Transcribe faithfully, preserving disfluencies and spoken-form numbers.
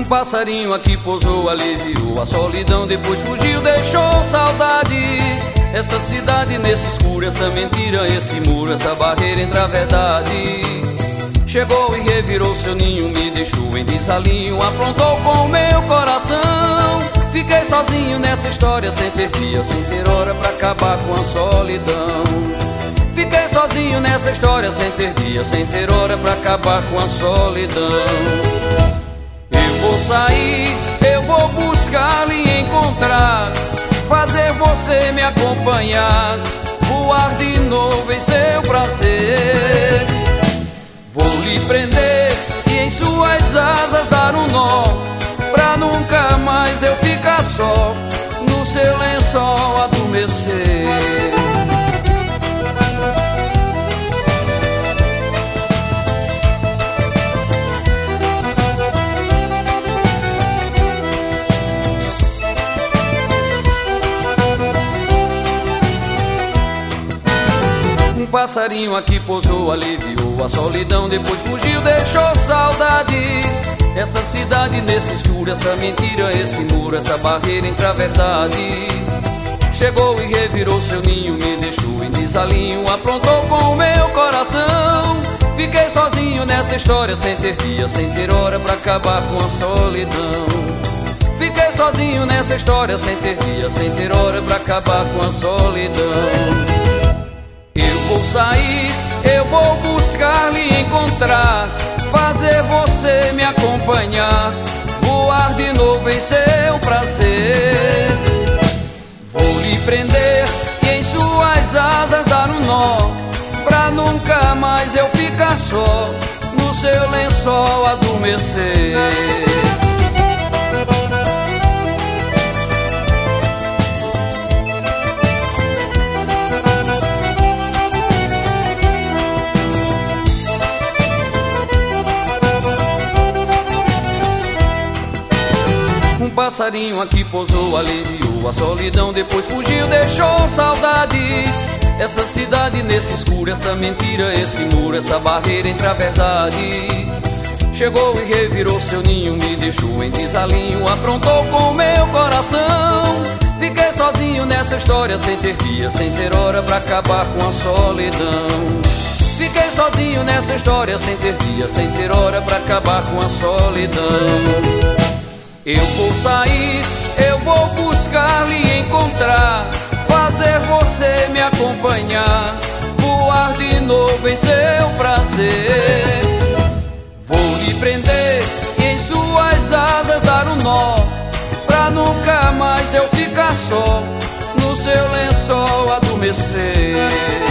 passarinho aqui pousou, aliviou a solidão, depois fugiu, deixou saudade. Essa cidade nesse escuro, essa mentira, esse muro, essa barreira entre a verdade. Chegou e revirou seu ninho, me deixou em desalinho, aprontou com o meu coração. Fiquei sozinho nessa história, sem ter dia, sem ter hora pra acabar com a solidão. Fiquei sozinho nessa história, sem ter dia, sem ter hora pra acabar com a solidão. Eu vou sair, eu vou buscar lhe encontrar, fazer você me acompanhar, voar de novo em seu prazer. Vou lhe prender e em suas asas dar um nó, pra nunca mais eu ficar só, no seu lençol adormecer. Um passarinho aqui pousou, aliviou a solidão, depois fugiu, deixou saudade. Essa cidade nesse escuro, essa mentira, esse muro, essa barreira entre a verdade. Chegou e revirou seu ninho, me deixou em desalinho, aprontou com o meu coração. Fiquei sozinho nessa história, sem ter dia, sem ter hora pra acabar com a solidão. Fiquei sozinho nessa história, sem ter dia, sem ter hora pra acabar com a solidão. Eu vou sair, eu vou buscar lhe encontrar, fazer você me acompanhar, voar de novo em seu prazer. Vou lhe prender e em suas asas dar um nó, pra nunca mais eu ficar só, no seu lençol adormecer. Um passarinho aqui pousou, aliviou a solidão, depois fugiu, deixou saudade. Essa cidade nesse escuro, essa mentira, esse muro, essa barreira entre a verdade. Chegou e revirou seu ninho, me deixou em desalinho, aprontou com o meu coração. Fiquei sozinho nessa história, sem ter dia, sem ter hora pra acabar com a solidão. Fiquei sozinho nessa história, sem ter dia, sem ter hora pra acabar com a solidão. Eu vou sair, eu vou buscar lhe encontrar, fazer você me acompanhar, voar de novo em seu prazer. Vou lhe prender e em suas asas dar um nó, pra nunca mais eu ficar só, no seu lençol adormecer.